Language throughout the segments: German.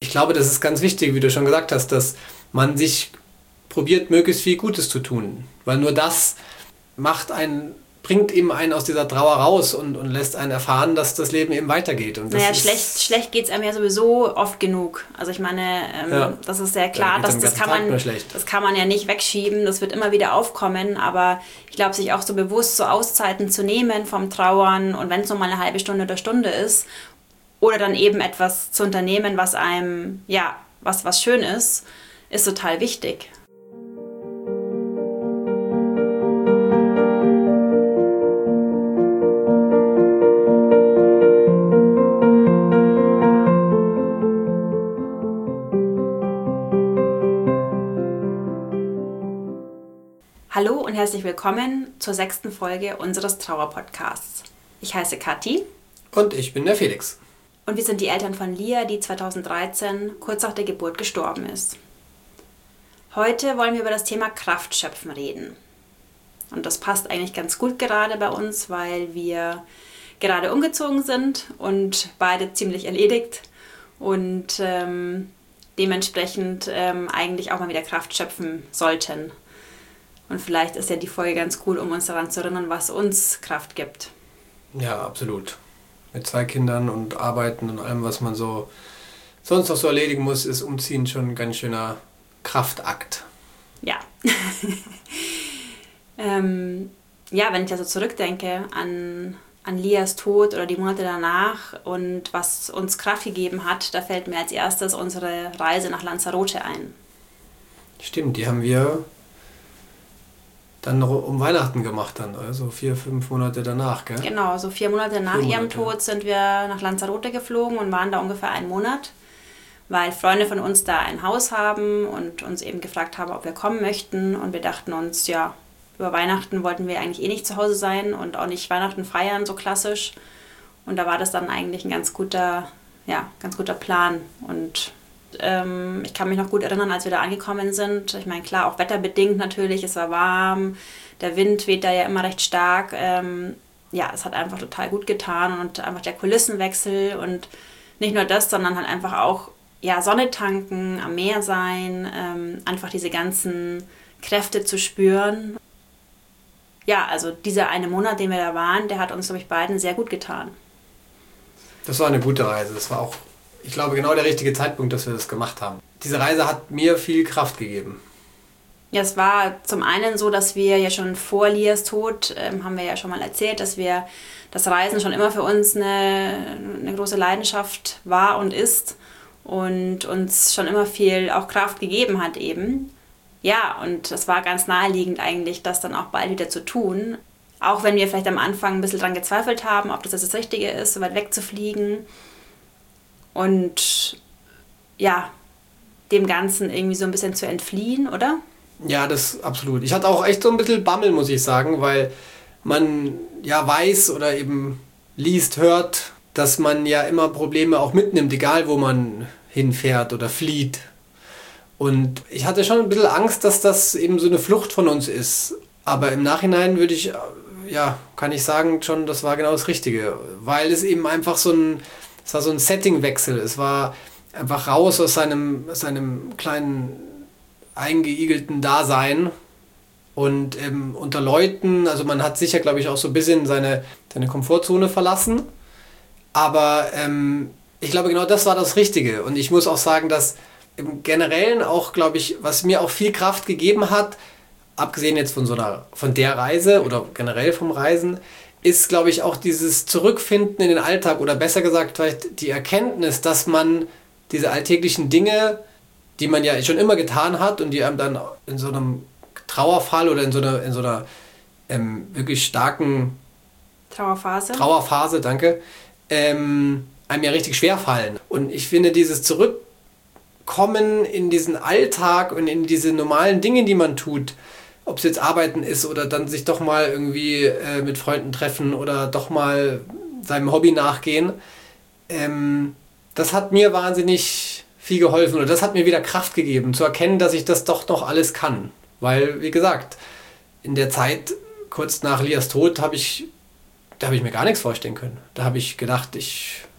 ich glaube, das ist ganz wichtig, wie du schon gesagt hast, dass man sich probiert, möglichst viel Gutes zu tun. Weil nur das bringt eben einen aus dieser Trauer raus und lässt einen erfahren, dass das Leben eben weitergeht. Und das schlecht geht es einem ja sowieso oft genug. Also ich meine, das ist sehr klar, das kann man ja nicht wegschieben, das wird immer wieder aufkommen, aber ich glaube, sich auch so bewusst so Auszeiten zu nehmen vom Trauern und wenn es nur mal eine halbe Stunde oder Stunde ist oder dann eben etwas zu unternehmen, was einem, was schön ist total wichtig. Hallo und herzlich willkommen zur 6. Folge unseres Trauerpodcasts. Ich heiße Kathi. Und ich bin der Felix. Und wir sind die Eltern von Lia, die 2013 kurz nach der Geburt gestorben ist. Heute wollen wir über das Thema Kraftschöpfen reden. Und das passt eigentlich ganz gut gerade bei uns, weil wir gerade umgezogen sind und beide ziemlich erledigt und dementsprechend eigentlich auch mal wieder Kraft schöpfen sollten. Und vielleicht ist ja die Folge ganz cool, um uns daran zu erinnern, was uns Kraft gibt. Ja, absolut. Mit 2 Kindern und Arbeiten und allem, was man so sonst noch so erledigen muss, ist Umziehen schon ein ganz schöner Kraftakt. Ja. Wenn ich also zurückdenke an Lias Tod oder die Monate danach und was uns Kraft gegeben hat, da fällt mir als erstes unsere Reise nach Lanzarote ein. Stimmt, die haben wir dann noch um Weihnachten gemacht, also 4-5 Monate danach, gell? Genau, so 4 Monate nach ihrem Tod sind wir nach Lanzarote geflogen und waren da ungefähr 1 Monat, weil Freunde von uns da ein Haus haben und uns eben gefragt haben, ob wir kommen möchten. Und wir dachten uns, ja, über Weihnachten wollten wir eigentlich nicht zu Hause sein und auch nicht Weihnachten feiern, so klassisch. Und da war das dann eigentlich ein ganz guter Plan. Und ich kann mich noch gut erinnern, als wir da angekommen sind. Ich meine, klar, auch wetterbedingt natürlich, es war warm, der Wind weht da ja immer recht stark. Es hat einfach total gut getan und einfach der Kulissenwechsel und nicht nur das, sondern halt einfach auch Sonne tanken, am Meer sein, einfach diese ganzen Kräfte zu spüren. Ja, also dieser 1 Monat, den wir da waren, der hat uns, glaube ich, beiden sehr gut getan. Das war eine gute Reise. Das war auch, ich glaube, genau der richtige Zeitpunkt, dass wir das gemacht haben. Diese Reise hat mir viel Kraft gegeben. Ja, es war zum einen so, dass wir ja schon vor Lias Tod, haben wir ja schon mal erzählt, dass das Reisen schon immer für uns eine große Leidenschaft war und ist und uns schon immer viel auch Kraft gegeben hat eben. Ja, und das war ganz naheliegend eigentlich, das dann auch bald wieder zu tun. Auch wenn wir vielleicht am Anfang ein bisschen dran gezweifelt haben, ob das jetzt das Richtige ist, so weit wegzufliegen. Und dem Ganzen irgendwie so ein bisschen zu entfliehen, oder? Ja, das absolut. Ich hatte auch echt so ein bisschen Bammel, muss ich sagen, weil man ja weiß oder eben liest, hört, dass man ja immer Probleme auch mitnimmt, egal wo man hinfährt oder flieht. Und ich hatte schon ein bisschen Angst, dass das eben so eine Flucht von uns ist. Aber im Nachhinein kann ich sagen, schon, das war genau das Richtige. Weil es eben einfach es war so ein Settingwechsel. Es war einfach raus aus seinem kleinen eingeigelten Dasein und unter Leuten, also man hat sicher, glaube ich, auch so ein bisschen seine Komfortzone verlassen. Aber ich glaube, genau das war das Richtige. Und ich muss auch sagen, dass im Generellen auch, glaube ich, was mir auch viel Kraft gegeben hat, abgesehen jetzt von der Reise oder generell vom Reisen, ist, glaube ich, auch dieses Zurückfinden in den Alltag oder besser gesagt vielleicht die Erkenntnis, dass man diese alltäglichen Dinge, die man ja schon immer getan hat und die einem dann in so einem Trauerfall oder in so einer wirklich starken Trauerphase, danke, einem ja richtig schwer fallen. Und ich finde, dieses Zurückkommen in diesen Alltag und in diese normalen Dinge, die man tut, ob es jetzt Arbeiten ist oder dann sich doch mal irgendwie mit Freunden treffen oder doch mal seinem Hobby nachgehen, das hat mir wahnsinnig viel geholfen oder das hat mir wieder Kraft gegeben, zu erkennen, dass ich das doch noch alles kann. Weil, wie gesagt, in der Zeit, kurz nach Lias Tod, habe ich mir gar nichts vorstellen können. Da habe ich gedacht, ich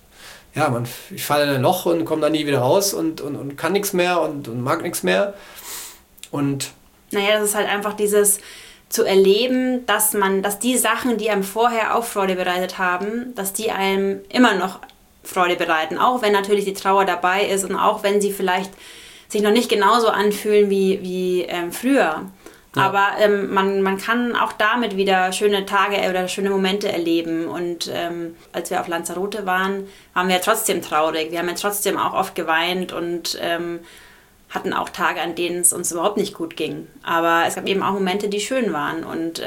ich falle in ein Loch und komme da nie wieder raus und kann nichts mehr und mag nichts mehr. Und naja, das ist halt einfach dieses zu erleben, dass die Sachen, die einem vorher auch Freude bereitet haben, dass die einem immer noch Freude bereiten. Auch wenn natürlich die Trauer dabei ist und auch wenn sie vielleicht sich noch nicht genauso anfühlen wie früher. Ja. Aber man kann auch damit wieder schöne Tage oder schöne Momente erleben. Und als wir auf Lanzarote waren wir ja trotzdem traurig. Wir haben ja trotzdem auch oft geweint und hatten auch Tage, an denen es uns überhaupt nicht gut ging. Aber es gab eben auch Momente, die schön waren. Und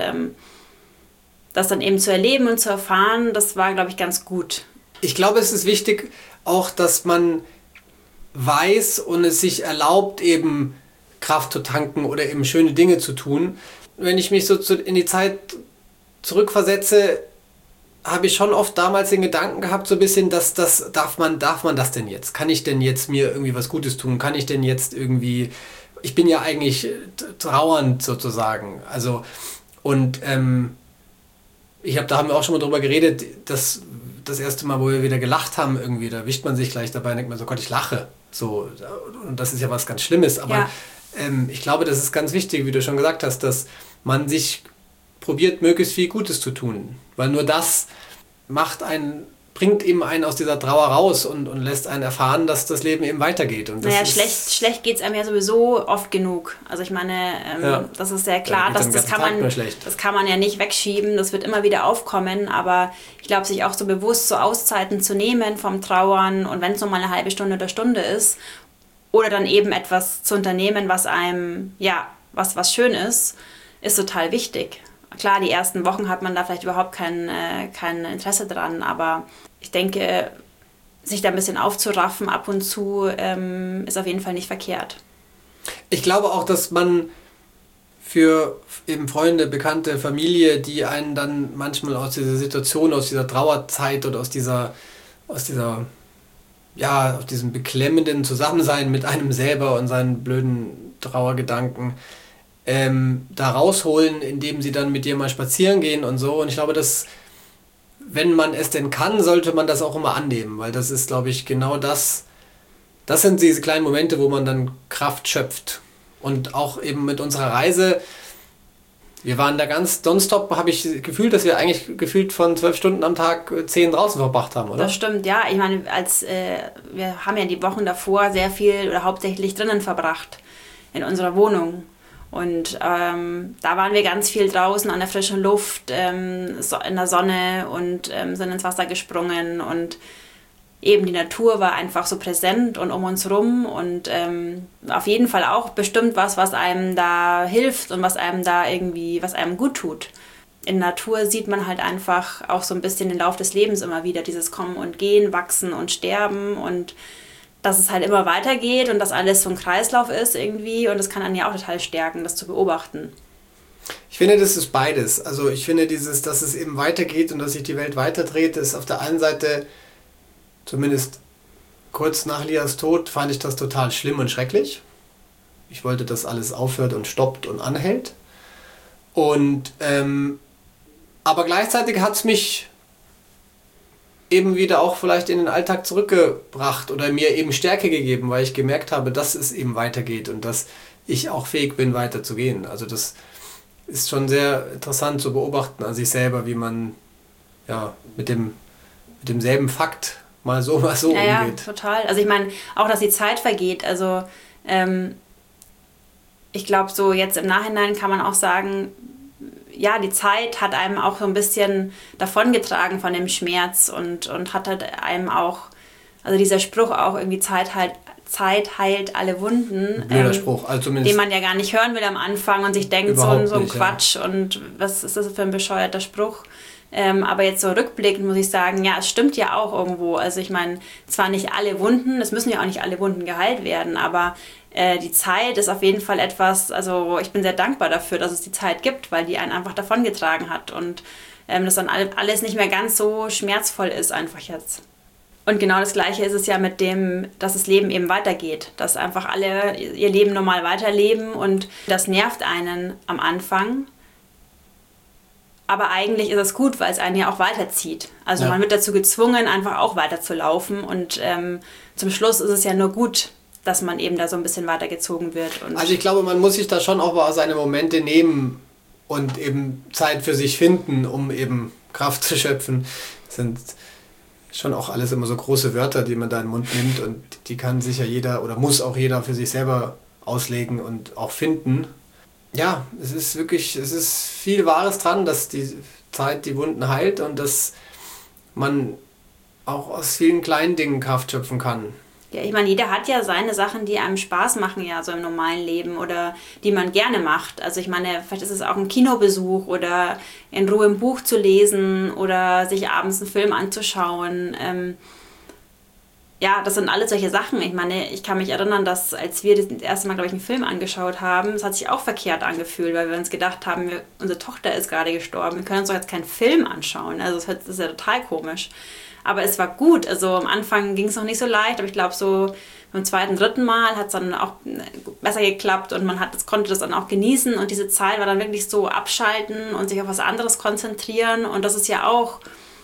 das dann eben zu erleben und zu erfahren, das war, glaube ich, ganz gut. Ich glaube, es ist wichtig auch, dass man weiß und es sich erlaubt, eben Kraft zu tanken oder eben schöne Dinge zu tun. Wenn ich mich so in die Zeit zurückversetze, habe ich schon oft damals den Gedanken gehabt, so ein bisschen, dass darf man das denn jetzt? Kann ich denn jetzt mir irgendwie was Gutes tun? Kann ich denn jetzt irgendwie, ich bin ja eigentlich trauernd sozusagen. Also, und da haben wir auch schon mal drüber geredet, dass das erste Mal, wo wir wieder gelacht haben, irgendwie, da wischt man sich gleich dabei und denkt man so, Gott, ich lache. So, und das ist ja was ganz Schlimmes. Aber ja. Ich glaube, das ist ganz wichtig, wie du schon gesagt hast, dass man sich probiert, möglichst viel Gutes zu tun. Weil nur das bringt eben einen aus dieser Trauer raus und lässt einen erfahren, dass das Leben eben weitergeht. Und das schlecht geht es einem ja sowieso oft genug. Also ich meine, das ist sehr klar, das kann man ja nicht wegschieben, das wird immer wieder aufkommen, aber ich glaube, sich auch so bewusst so Auszeiten zu nehmen vom Trauern und wenn es nur mal eine halbe Stunde oder Stunde ist oder dann eben etwas zu unternehmen, was einem, was schön ist total wichtig. Klar, die ersten Wochen hat man da vielleicht überhaupt kein Interesse dran, aber ich denke, sich da ein bisschen aufzuraffen ab und zu ist auf jeden Fall nicht verkehrt. Ich glaube auch, dass man für eben Freunde, Bekannte, Familie, die einen dann manchmal aus dieser Situation, aus dieser Trauerzeit oder aus diesem beklemmenden Zusammensein mit einem selber und seinen blöden Trauergedanken da rausholen, indem sie dann mit dir mal spazieren gehen und so. Und ich glaube, dass, wenn man es denn kann, sollte man das auch immer annehmen, weil das ist, glaube ich, genau das sind diese kleinen Momente, wo man dann Kraft schöpft. Und auch eben mit unserer Reise, wir waren da ganz nonstop, habe ich gefühlt, dass wir eigentlich gefühlt von 12 Stunden am Tag 10 draußen verbracht haben, oder? Das stimmt, ja. Ich meine, wir haben ja die Wochen davor sehr viel oder hauptsächlich drinnen verbracht in unserer Wohnung. Und da waren wir ganz viel draußen an der frischen Luft, in der Sonne und sind ins Wasser gesprungen. Und eben die Natur war einfach so präsent und um uns rum. Und auf jeden Fall auch bestimmt was einem da hilft und was einem gut tut. In der Natur sieht man halt einfach auch so ein bisschen den Lauf des Lebens immer wieder. Dieses Kommen und Gehen, Wachsen und Sterben und dass es halt immer weitergeht und dass alles so ein Kreislauf ist irgendwie und das kann einen ja auch total stärken, das zu beobachten. Ich finde, das ist beides. Also ich finde dass es eben weitergeht und dass sich die Welt weiterdreht, ist auf der einen Seite, zumindest kurz nach Lias Tod, fand ich das total schlimm und schrecklich. Ich wollte, dass alles aufhört und stoppt und anhält. Und aber gleichzeitig hat es mich eben wieder auch vielleicht in den Alltag zurückgebracht oder mir eben Stärke gegeben, weil ich gemerkt habe, dass es eben weitergeht und dass ich auch fähig bin, weiterzugehen. Also das ist schon sehr interessant zu beobachten an sich selber, wie man mit demselben Fakt mal so umgeht. Ja, total. Also ich meine, auch, dass die Zeit vergeht. Also ich glaube, so jetzt im Nachhinein kann man auch sagen, ja, die Zeit hat einem auch so ein bisschen davongetragen von dem Schmerz und hat halt einem auch, also dieser Spruch auch irgendwie Zeit heilt alle Wunden. Blöder Spruch, also zumindest. Den man ja gar nicht hören will am Anfang und sich denkt, so ein Quatsch und was ist das für ein bescheuerter Spruch. Aber jetzt so rückblickend muss ich sagen, ja, es stimmt ja auch irgendwo. Also ich meine, zwar nicht alle Wunden, es müssen ja auch nicht alle Wunden geheilt werden, aber die Zeit ist auf jeden Fall etwas, also ich bin sehr dankbar dafür, dass es die Zeit gibt, weil die einen einfach davongetragen hat und dass dann alles nicht mehr ganz so schmerzvoll ist einfach jetzt. Und genau das Gleiche ist es ja mit dem, dass das Leben eben weitergeht, dass einfach alle ihr Leben normal weiterleben und das nervt einen am Anfang. Aber eigentlich ist es gut, weil es einen ja auch weiterzieht. Also man wird dazu gezwungen, einfach auch weiterzulaufen. Und zum Schluss ist es ja nur gut, dass man eben da so ein bisschen weitergezogen wird. Und also ich glaube, man muss sich da schon auch mal seine Momente nehmen und eben Zeit für sich finden, um eben Kraft zu schöpfen. Das sind schon auch alles immer so große Wörter, die man da in den Mund nimmt, und die kann sicher jeder oder muss auch jeder für sich selber auslegen und auch finden. Ja, es ist viel Wahres dran, dass die Zeit die Wunden heilt und dass man auch aus vielen kleinen Dingen Kraft schöpfen kann. Ja, ich meine, jeder hat ja seine Sachen, die einem Spaß machen, ja, so im normalen Leben oder die man gerne macht. Also ich meine, vielleicht ist es auch ein Kinobesuch oder in Ruhe ein Buch zu lesen oder sich abends einen Film anzuschauen. Ja, das sind alles solche Sachen. Ich meine, ich kann mich erinnern, dass als wir das erste Mal, glaube ich, einen Film angeschaut haben, das hat sich auch verkehrt angefühlt, weil wir uns gedacht haben, unsere Tochter ist gerade gestorben, wir können uns doch jetzt keinen Film anschauen. Also das ist ja total komisch. Aber es war gut. Also am Anfang ging es noch nicht so leicht, aber ich glaube so beim zweiten, dritten Mal hat es dann auch besser geklappt und konnte das dann auch genießen, und diese Zeit war dann wirklich so abschalten und sich auf was anderes konzentrieren, und das ist ja auch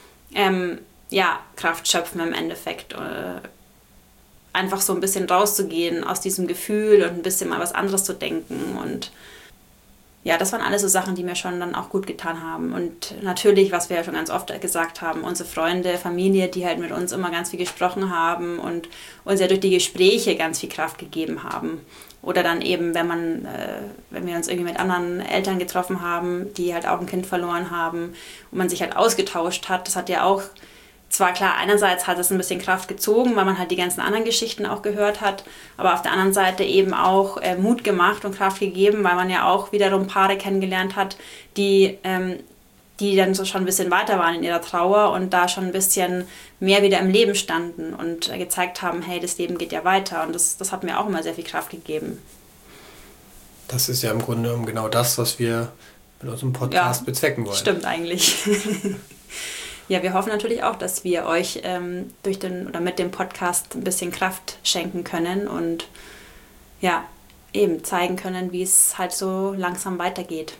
Kraft schöpfen im Endeffekt. Einfach so ein bisschen rauszugehen aus diesem Gefühl und ein bisschen mal was anderes zu denken, und ja, das waren alles so Sachen, die mir schon dann auch gut getan haben. Und natürlich, was wir ja schon ganz oft gesagt haben, unsere Freunde, Familie, die halt mit uns immer ganz viel gesprochen haben und uns ja durch die Gespräche ganz viel Kraft gegeben haben. Oder dann eben, wenn wir uns irgendwie mit anderen Eltern getroffen haben, die halt auch ein Kind verloren haben und man sich halt ausgetauscht hat, das hat ja auch, zwar klar, einerseits hat es ein bisschen Kraft gezogen, weil man halt die ganzen anderen Geschichten auch gehört hat, aber auf der anderen Seite eben auch Mut gemacht und Kraft gegeben, weil man ja auch wiederum Paare kennengelernt hat, die dann so schon ein bisschen weiter waren in ihrer Trauer und da schon ein bisschen mehr wieder im Leben standen und gezeigt haben, hey, das Leben geht ja weiter, und das hat mir auch immer sehr viel Kraft gegeben. Das ist ja im Grunde genommen genau das, was wir mit unserem Podcast bezwecken wollen. Stimmt eigentlich. Ja, wir hoffen natürlich auch, dass wir euch mit dem Podcast ein bisschen Kraft schenken können und ja, eben zeigen können, wie es halt so langsam weitergeht.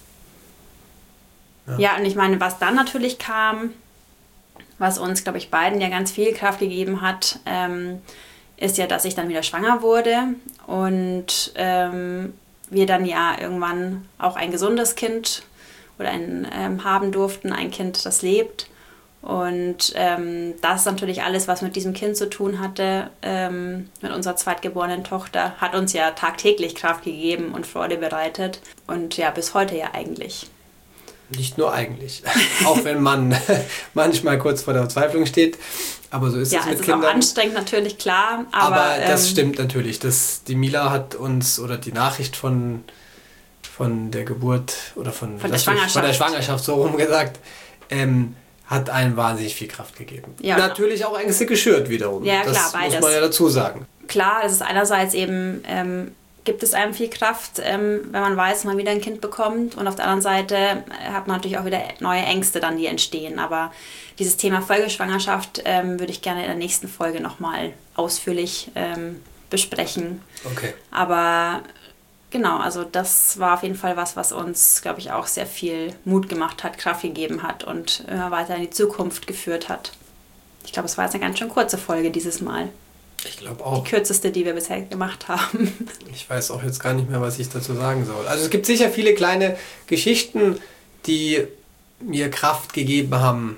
Ja, und ich meine, was dann natürlich kam, was uns, glaube ich, beiden ja ganz viel Kraft gegeben hat, ist ja, dass ich dann wieder schwanger wurde und wir dann ja irgendwann auch ein gesundes Kind oder haben durften, ein Kind, das lebt. Und das ist natürlich alles, was mit diesem Kind zu tun hatte, mit unserer zweitgeborenen Tochter, hat uns ja tagtäglich Kraft gegeben und Freude bereitet. Und ja, bis heute ja eigentlich. Nicht nur eigentlich, auch wenn man manchmal kurz vor der Verzweiflung steht, aber so ist es mit Kindern. Ja, es ist auch anstrengend natürlich, klar. Aber das stimmt natürlich, die Mila hat uns, oder die Nachricht von der Geburt oder von der Schwangerschaft, so rum gesagt, hat einen wahnsinnig viel Kraft gegeben. Ja, natürlich auch Ängste geschürt wiederum. Ja, klar, das beides. Muss man ja dazu sagen. Klar, es ist einerseits eben, gibt es einem viel Kraft, wenn man weiß, man wieder ein Kind bekommt, und auf der anderen Seite hat man natürlich auch wieder neue Ängste dann, die entstehen. Aber dieses Thema Folgeschwangerschaft würde ich gerne in der nächsten Folge nochmal ausführlich besprechen. Okay. Aber genau, also das war auf jeden Fall was uns, glaube ich, auch sehr viel Mut gemacht hat, Kraft gegeben hat und immer weiter in die Zukunft geführt hat. Ich glaube, es war jetzt eine ganz schön kurze Folge dieses Mal. Ich glaube auch. Die kürzeste, die wir bisher gemacht haben. Ich weiß auch jetzt gar nicht mehr, was ich dazu sagen soll. Also es gibt sicher viele kleine Geschichten, die mir Kraft gegeben haben.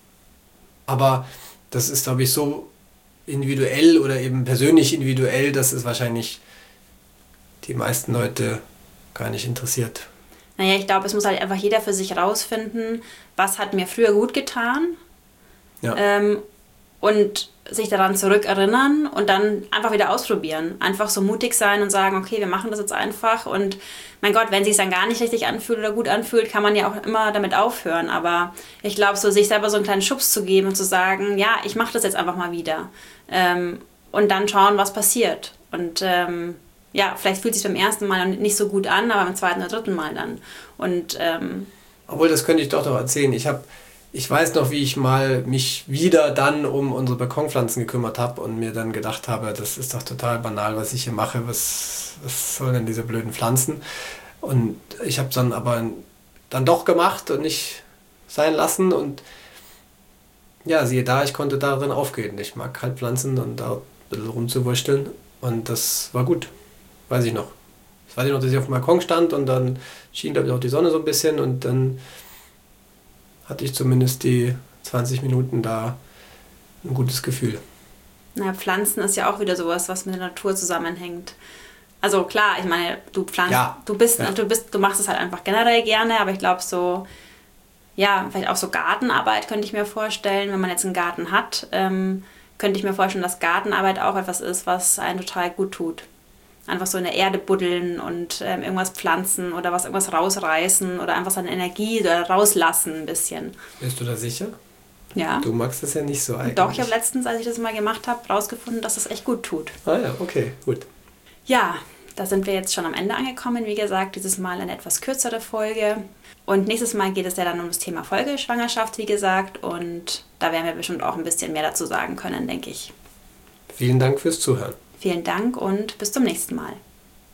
Aber das ist, glaube ich, so individuell oder eben persönlich individuell, dass es wahrscheinlich die meisten Leute gar nicht interessiert. Naja, ich glaube, es muss halt einfach jeder für sich rausfinden, was hat mir früher gut getan. Ja. Und sich daran zurückerinnern und dann einfach wieder ausprobieren. Einfach so mutig sein und sagen, okay, wir machen das jetzt einfach, und mein Gott, wenn es sich dann gar nicht richtig anfühlt oder gut anfühlt, kann man ja auch immer damit aufhören. Aber ich glaube, so sich selber so einen kleinen Schubs zu geben und zu sagen, ja, ich mache das jetzt einfach mal wieder. Und dann schauen, was passiert. Und ja, vielleicht fühlt es sich beim ersten Mal nicht so gut an, aber beim zweiten oder dritten Mal dann. Und obwohl, das könnte ich doch noch erzählen. Ich weiß noch, wie ich mal mich wieder dann um unsere Balkonpflanzen gekümmert habe und mir dann gedacht habe, das ist doch total banal, was ich hier mache. Was sollen denn diese blöden Pflanzen? Und ich habe dann aber dann doch gemacht und nicht sein lassen. Und ja, siehe da, ich konnte darin aufgehen. Ich mag halt Pflanzen und da ein bisschen rumzuwursteln. Und das war gut, weiß ich noch. Ich weiß noch, dass ich auf dem Balkon stand und dann schien, glaube ich, auch die Sonne so ein bisschen. Und dann hatte ich zumindest die 20 Minuten da ein gutes Gefühl. Na, Pflanzen ist ja auch wieder sowas, was mit der Natur zusammenhängt. Also klar, ich meine, du pflanzt, Ja. du machst es halt einfach generell gerne, aber ich glaube so, ja, vielleicht auch so Gartenarbeit könnte ich mir vorstellen, wenn man jetzt einen Garten hat, könnte ich mir vorstellen, dass Gartenarbeit auch etwas ist, was einen total gut tut. Einfach so in der Erde buddeln und irgendwas pflanzen oder irgendwas rausreißen oder einfach seine Energie rauslassen ein bisschen. Bist du da sicher? Ja. Du magst das ja nicht so eigentlich. Doch, ich habe letztens, als ich das mal gemacht habe, rausgefunden, dass das echt gut tut. Ah ja, okay, gut. Ja, da sind wir jetzt schon am Ende angekommen. Wie gesagt, dieses Mal eine etwas kürzere Folge. Und nächstes Mal geht es ja dann um das Thema Folgeschwangerschaft, wie gesagt. Und da werden wir bestimmt auch ein bisschen mehr dazu sagen können, denke ich. Vielen Dank fürs Zuhören. Vielen Dank und bis zum nächsten Mal.